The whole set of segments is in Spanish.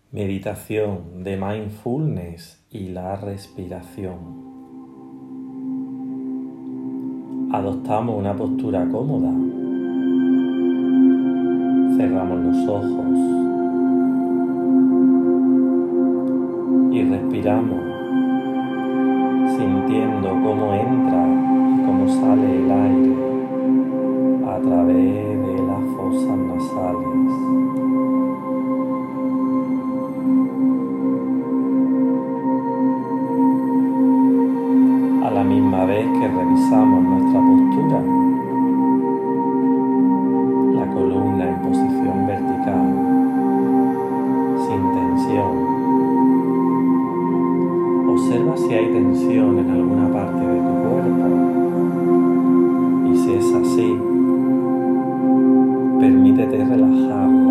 meditación de mindfulness y la respiración. Adoptamos una postura cómoda. Cerramos los ojos y respiramos, sintiendo cómo entra y cómo sale el aire a través de las fosas nasales. A la misma vez que revisamos nuestra postura, la columna en posición vertical, sin tensión. Observa si hay tensión en alguna parte de tu cuerpo y si es así, permítete relajarla.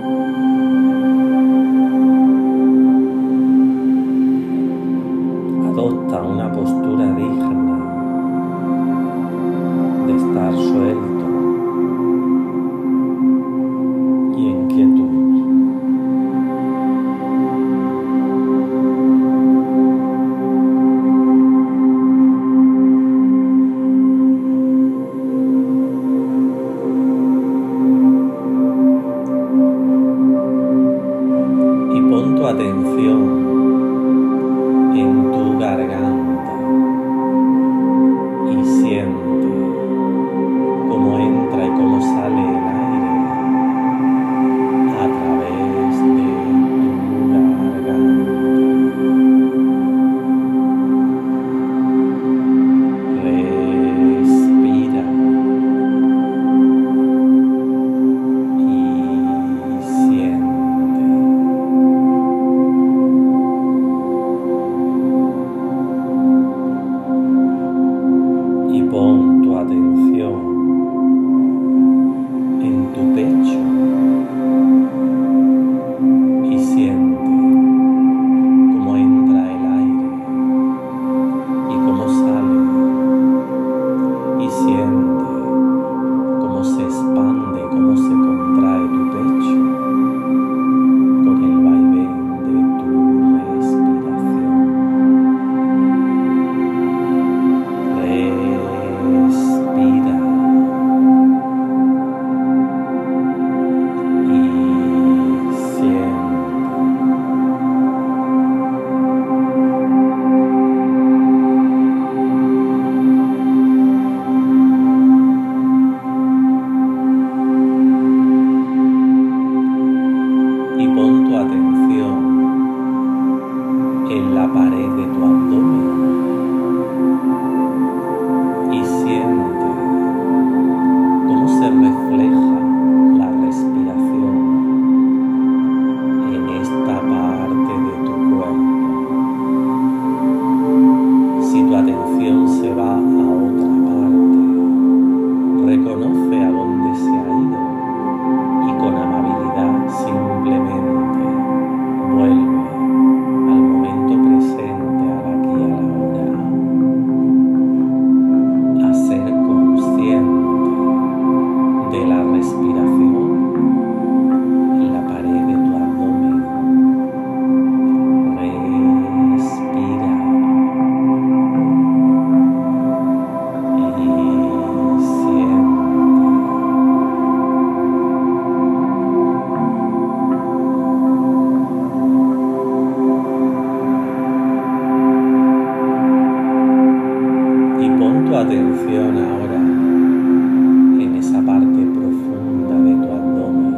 Adopta una postura digna de estar suelto y en quietud. Y pon tu atención en tu garganta y siente cómo entra y cómo sale el aire a través de tu garganta. Respira y siente. Y pon tu atención en tu pecho y siente cómo entra el aire y cómo sale, y siente cómo se expande, cómo se contrae tu pecho con el vaivén de tu respiración. Respira y siente. Y pon tu atención en la pared de tu abdomen y siente cómo se refleja la respiración en esta parte de tu cuerpo. Si tu atención se va a otra parte, reconoce a dónde se ha ido y con amabilidad simplemente vuelve al momento presente, al aquí y a la hora, a ser consciente de la respiración en la pared de tu abdomen. Respira y siente. Y pon tu atención ahora en esa parte profunda de tu abdomen,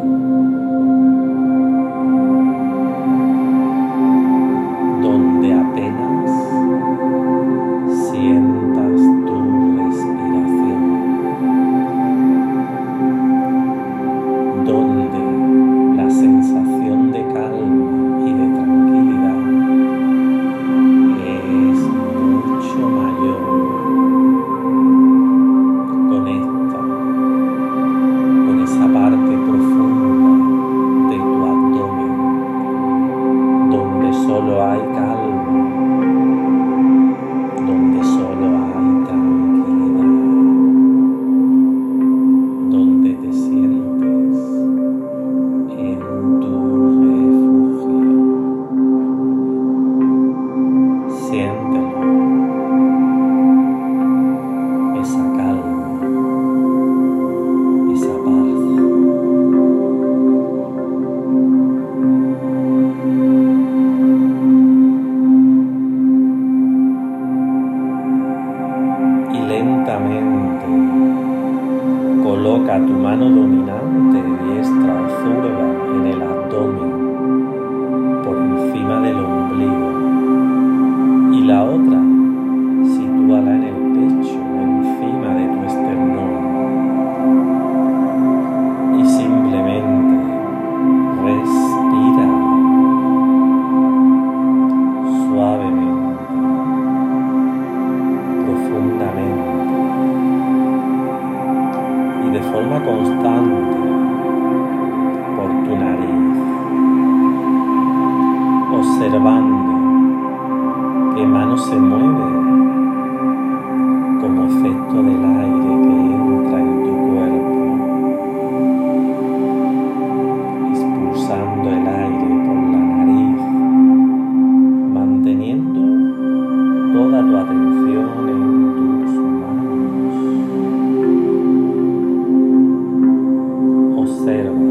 donde apenas sientas tu respiración, donde la sensación de calma y de tranquilidad es mucho mayor. Conecta con esa parte profunda de tu abdomen, donde solo hay calma, donde solo hay tranquilidad, donde te sientes en tu refugio. observando qué mano se mueve como efecto del aire que entra en tu cuerpo, expulsando el aire por la nariz, manteniendo toda tu atención en tus manos. Observa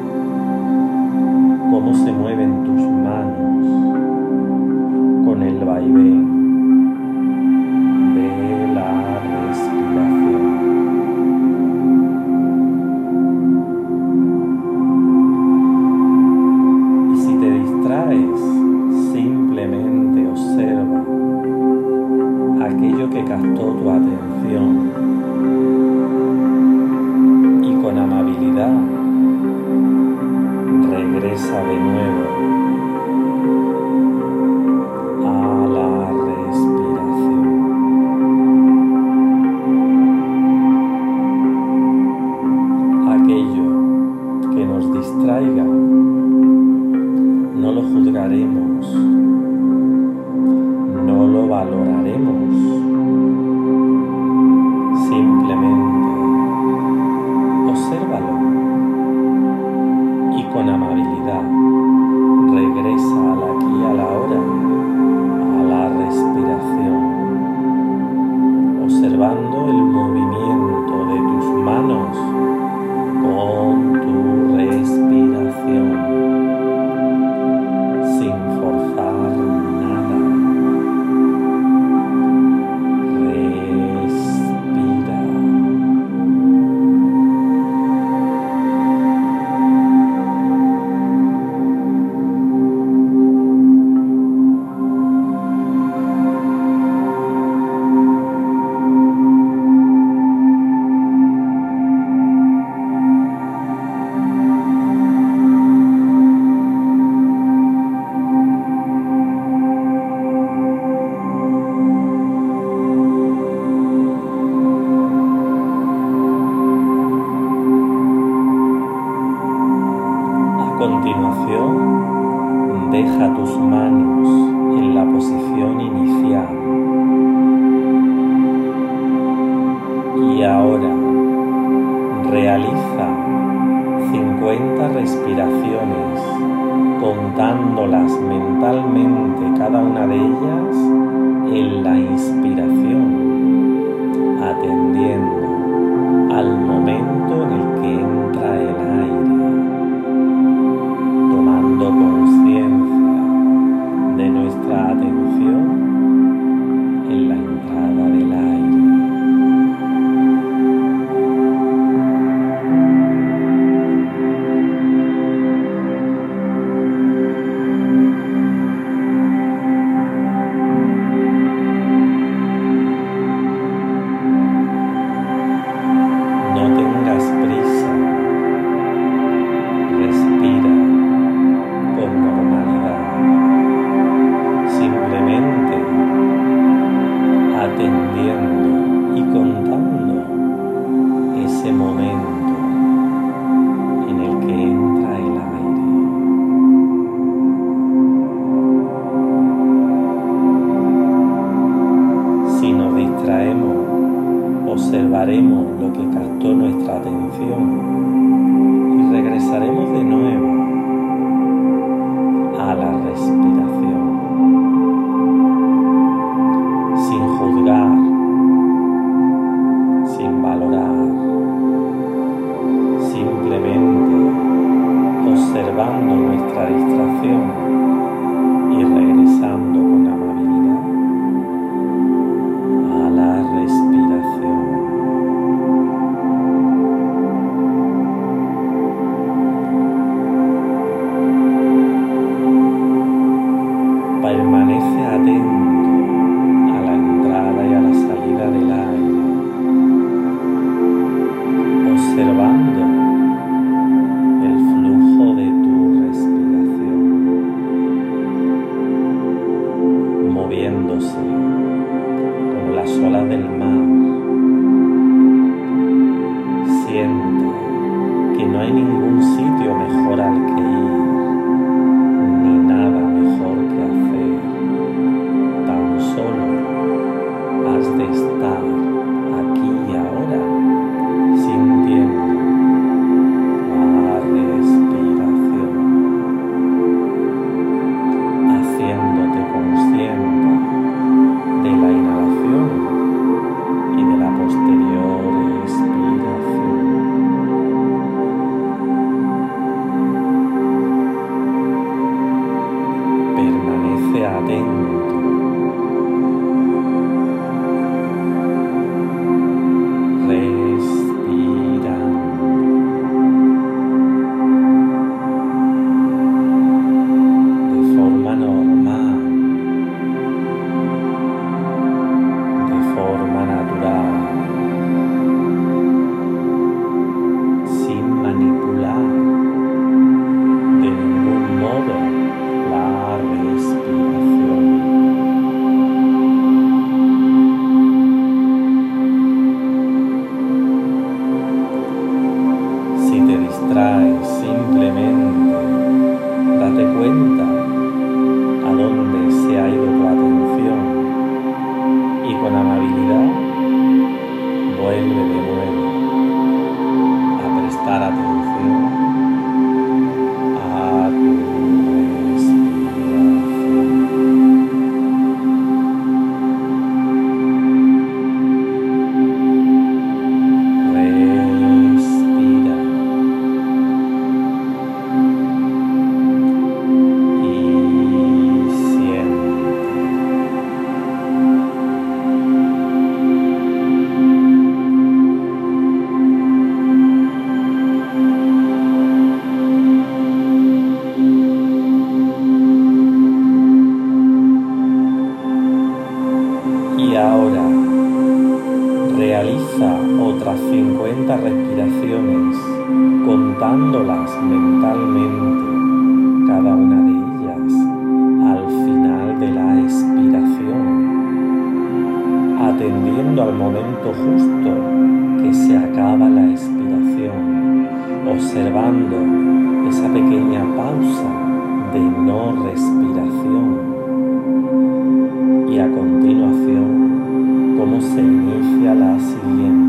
cómo se mueven tus manos con el vaivén de la respiración. Y si te distraes, simplemente observa aquello que captó tu atención y con amabilidad regresa de nuevo a la respiración. Aquello que nos distraiga no lo juzgaremos, no lo valoraremos, simplemente obsérvalo y con amabilidad regresa al aquí y a la hora, a la respiración, observando el movimiento de tus manos con tu respiración, sin forzar nada. Respira. A continuación, deja tus manos en la posición inicial. Y ahora realiza 50 respiraciones, contándolas mentalmente cada una de ellas en la inspiración, atendiendo al momento en el que entra el aire, tomando conciencia de nuestra atención en la entrada del aire. No tengas prisa, respira con normalidad, simplemente atendiendo y contando ese momento en el que entra el aire. Si nos distraemos, observaremos lo que captó nuestra atención y regresaremos de nuevo a la respiración, sin juzgar, sin valorar, simplemente observando nuestra distracción y regresando con amabilidad a la respiración. Permanece atento a la entrada y a la salida del aire, observando el flujo de tu respiración. como respiración y a continuación cómo se inicia la siguiente.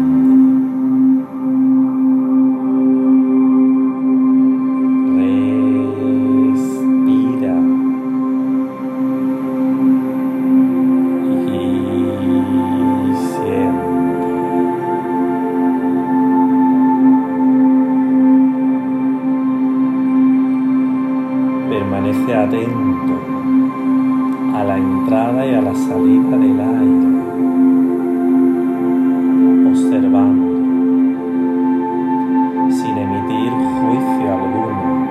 Permanece atento a la entrada y a la salida del aire, observando, sin emitir juicio alguno,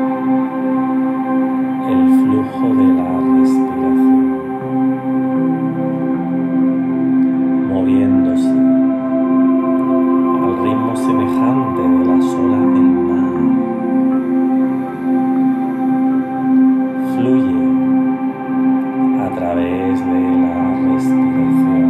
el flujo de la respiración, moviéndose al ritmo semejante de las olas del mar. Fluye a través de la respiración.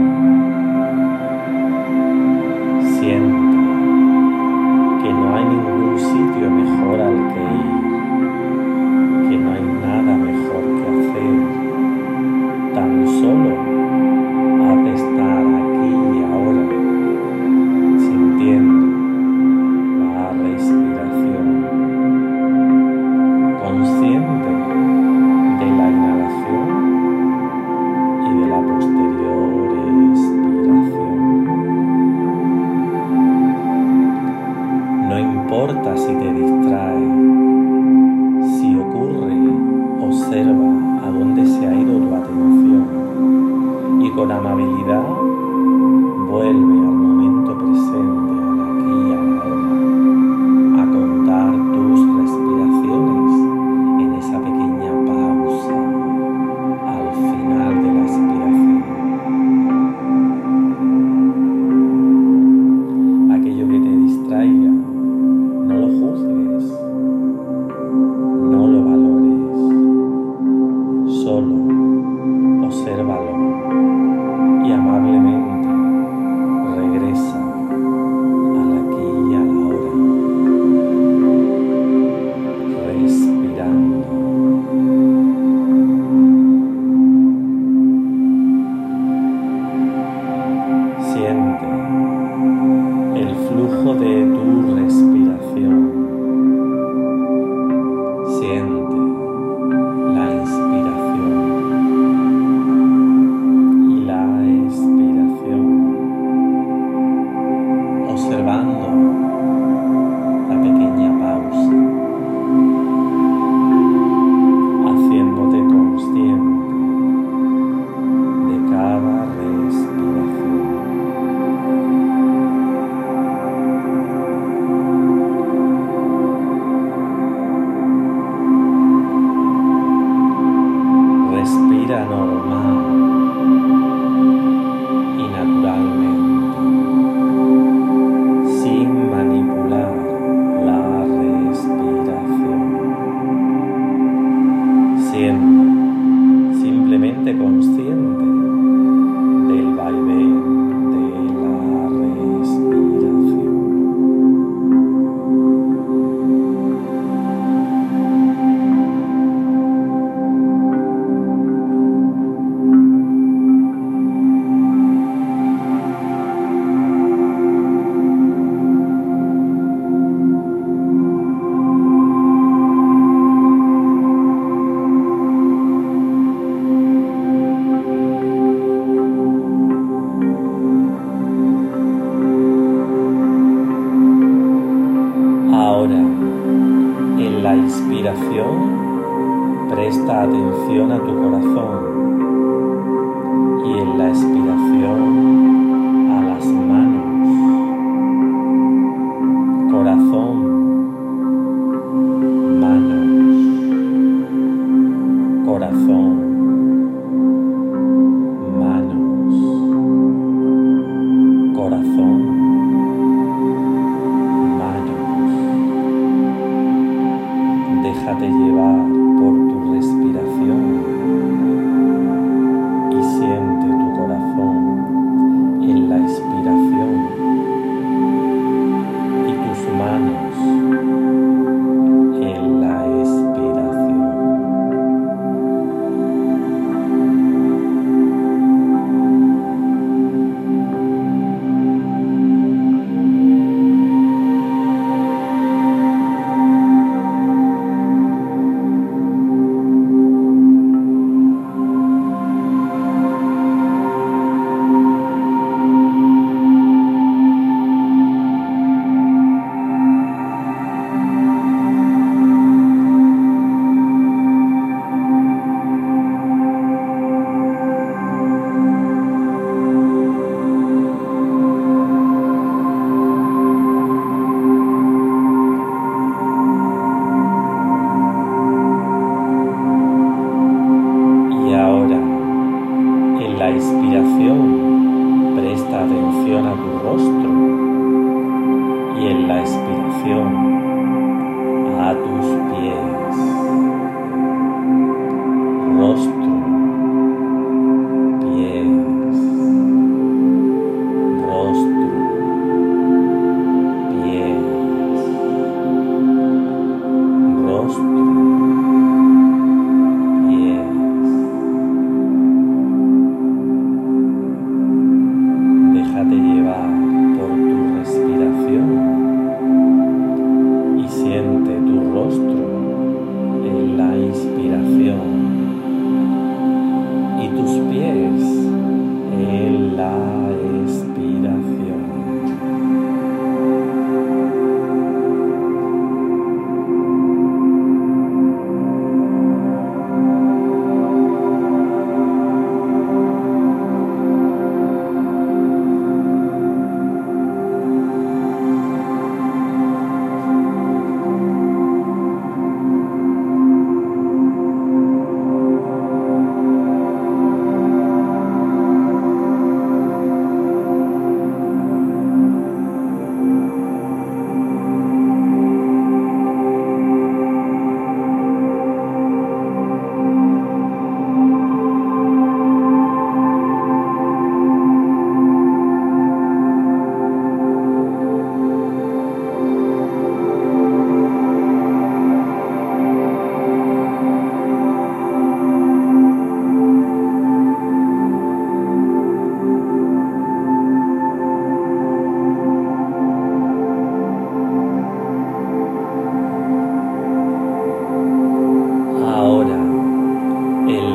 Siente que no hay ningún sitio mejor al que ir, que no hay nada mejor que hacer. Tan solo has de estar aquí y ahora, sintiendo la respiración, consciente de la inhalación y de la posterior expiración. No importa si te distrae, si ocurre, observa a dónde se ha ido tu atención y con amabilidad vuelve al momento presente, al aquí y a la ahora, a contar tus respiraciones en esa pequeña pausa al final de la expiración. Aquello que te distraiga, no lo juzgues, no lo valores, solo obsérvalo y amablemente regresa al aquí y a la hora, respirando. Siente el flujo de tu respiración. Siente la inspiración y la expiración, observando la pequeña pausa, haciéndote consciente de cada respiración. Respira normal y naturalmente, sin manipular la respiración, siendo simplemente consciente del vaivén de la respiración. Ahora, en la inspiración, presta atención a tu corazón y en la expiración a las manos. Corazón, manos, corazón, manos, corazón, manos. Déjate llevar por tu respiración y siente tu corazón en la inspiración y tus manos en la expiración.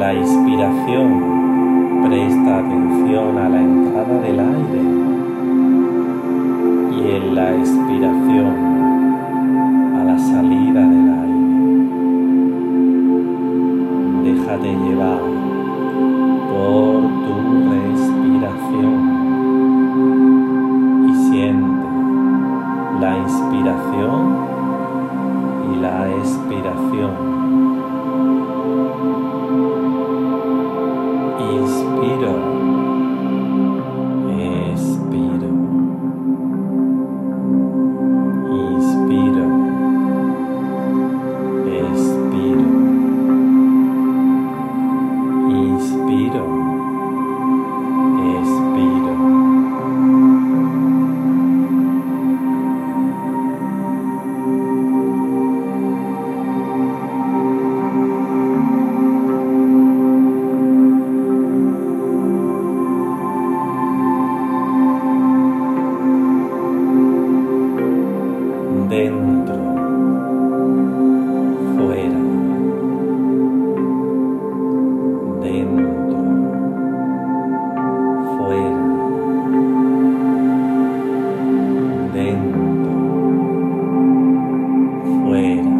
la inspiración presta atención a la entrada del aire y en la expiración a la salida del aire. Déjate llevar por tu respiración y siente la inspiración y la expiración. Inspiro, expiro, inspiro, expiro, inspiro, expiro. Dentro, fuera, dentro, fuera, dentro, fuera.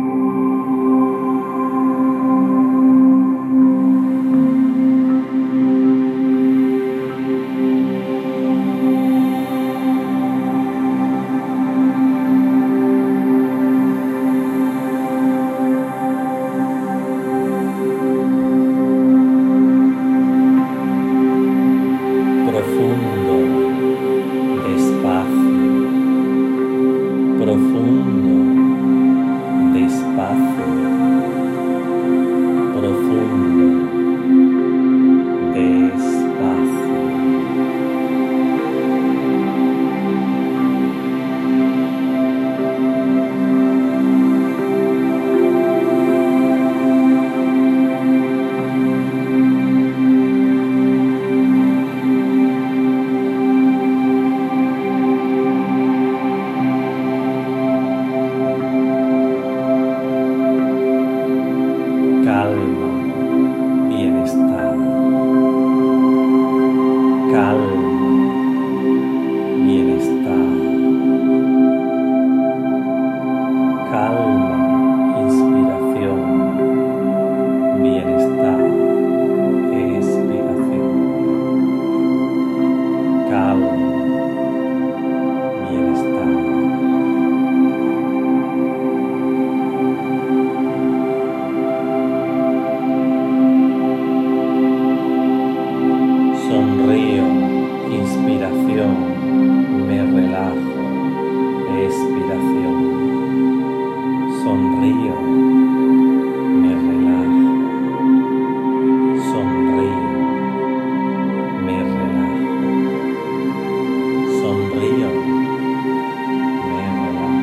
Profundo, despacio, profundo, despacio, profundo, despacio. Calma, bienestar. Calma, bienestar. Calma, inspiración. Bienestar, expiración. Calma, bienestar. Sonrío, inspiración, me relajo, expiración. Sonrío, me relajo, sonrío, me relajo, sonrío, me relajo.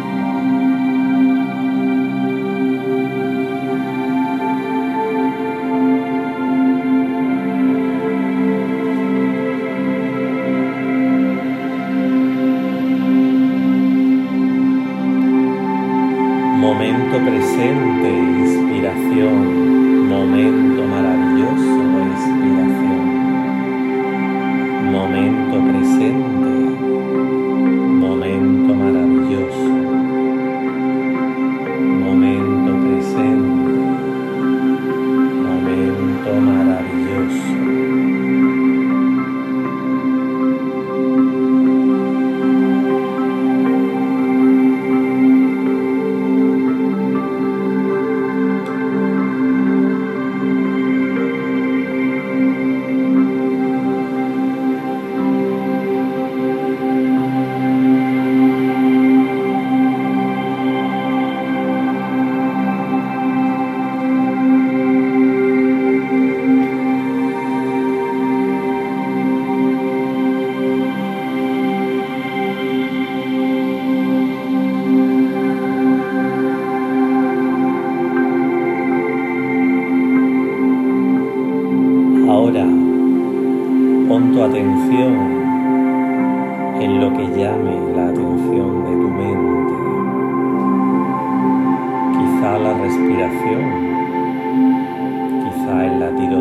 Momento presente, inspiración. Momento maravilloso, expiración. Momento presente, momento maravilloso. Momento presente, momento maravilloso. Ahora pon tu atención en lo que llame la atención de tu mente. Quizá la respiración, quizá el latido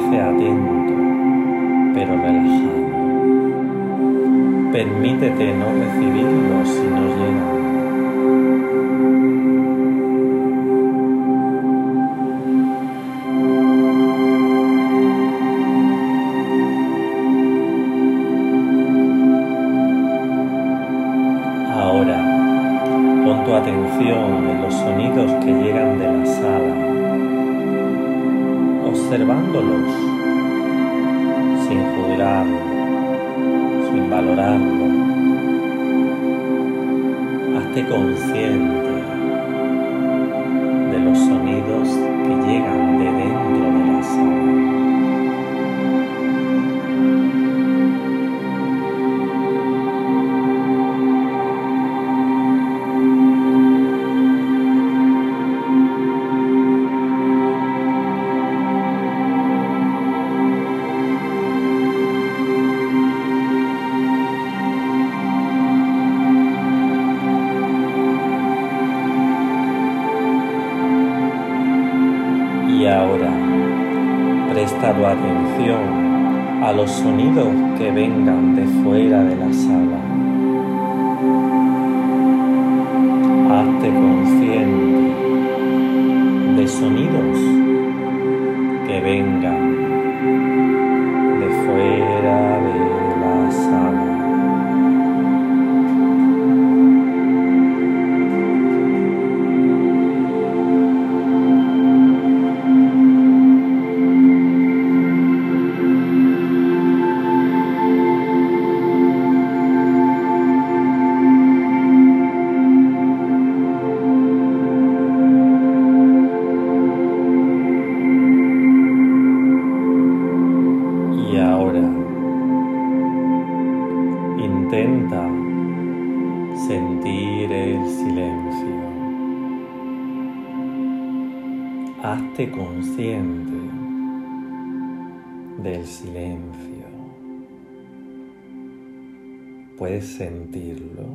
permanece atento, pero relajado. Permítete no recibirlos si no llegan. Ahora, pon tu atención en los sonidos que llegan de la sala, observándolos sin juzgarlo, sin valorarlo. Hazte consciente de los sonidos que llegan de dentro de la sala. Y ahora, presta tu atención a los sonidos que vengan de fuera de la sala. Hazte consciente de sonidos que vengan de fuera de la sala. Intenta sentir el silencio. Hazte consciente del silencio. ¿Puedes sentirlo?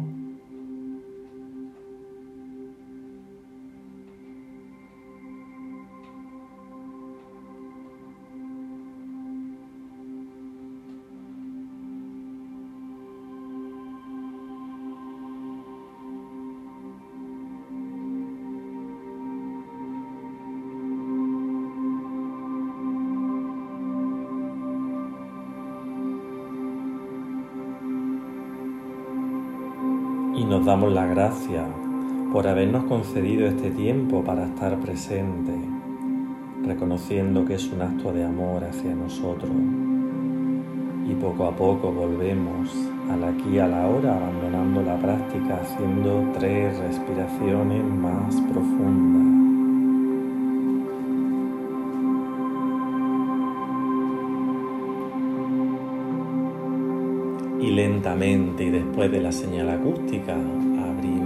Y nos damos las gracias por habernos concedido este tiempo para estar presente, reconociendo que es un acto de amor hacia nosotros. Y poco a poco volvemos al aquí y a la ahora, abandonando la práctica, haciendo 3 respiraciones más profundas. Y lentamente, y después de la señal acústica, abrimos